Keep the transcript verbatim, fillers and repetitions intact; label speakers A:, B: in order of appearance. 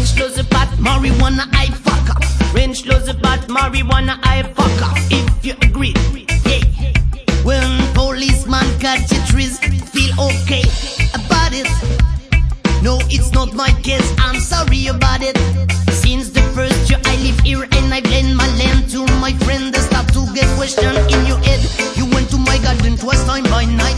A: Range closer pot, marijuana I fuck up. Range closer pot, marijuana I fuck up. If you agree, yeah. When policeman catch your trees, feel okay about it. No, it's not my case, I'm sorry about it. Since the first year I live here and I blend my land to my friend, they start to get question in your head. You went to my garden twice time by night.